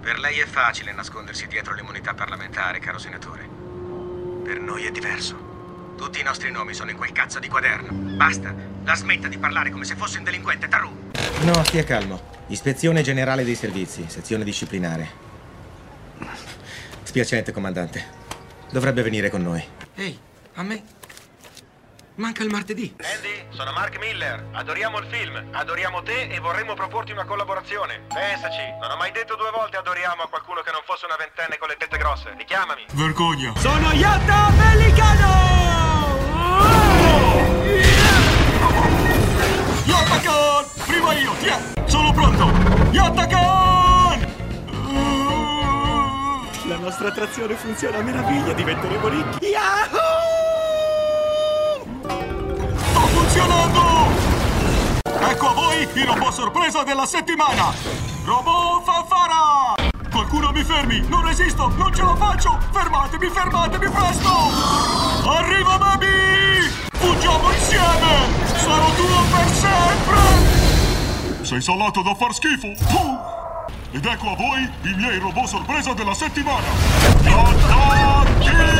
Per lei è facile nascondersi dietro l'immunità parlamentare, caro senatore. Per noi è diverso. Tutti i nostri nomi sono in quel cazzo di quaderno. Basta, la smetta di parlare come se fosse un delinquente, Taru. No, stia calmo. Ispezione generale dei servizi, sezione disciplinare. Spiacente, comandante. Dovrebbe venire con noi. Ehi, a me manca il martedì. Andy, sono Mark Miller. Adoriamo il film, adoriamo te e vorremmo proporti una collaborazione. Pensaci, non ho mai detto 2 volte adoriamo a qualcuno che non fosse una ventenne con le tette grosse. Richiamami. Vergogna. Sono Yatta Pellicano! Yattakan! Prima io, ti è! Sono pronto! Yattakan! La nostra attrazione funziona a meraviglia, diventeremo ricchi. Yahoo! Sta funzionando! Ecco a voi il robot sorpresa della settimana! Robot fanfara! Qualcuno mi fermi! Non resisto! Non ce la faccio! Fermatemi, fermatemi, presto! Arriva, baby! Fuggiamo insieme! Sarò tuo per sempre! Sei salato da far schifo! Ed ecco a voi i miei robot sorpresa della settimana! Attacchi!